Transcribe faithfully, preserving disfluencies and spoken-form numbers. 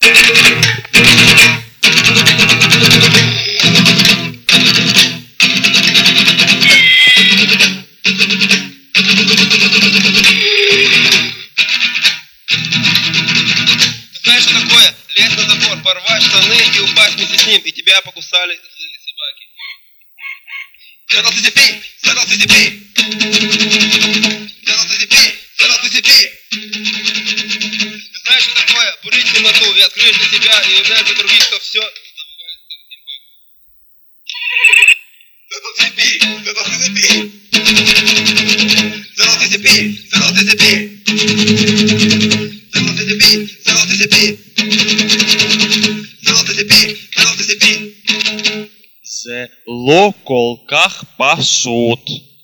Знаешь, что такое? Лезть на забор, порвать штаны и упасть вместе с ним, и тебя покусали злые собаки. Settle to the beat, settle to the beat. Settle to the beat, settle to the beat. Ты знаешь, что такое? Бурить темноту и открыть для себя, и узнать для других, что все забывается. Settle to the beat, settle to the beat. Settle to the beat, settle to the beat. Settle to the beat, settle to the beat. Settle to the beat, settle to the beat. זה לא כל כך פשוט.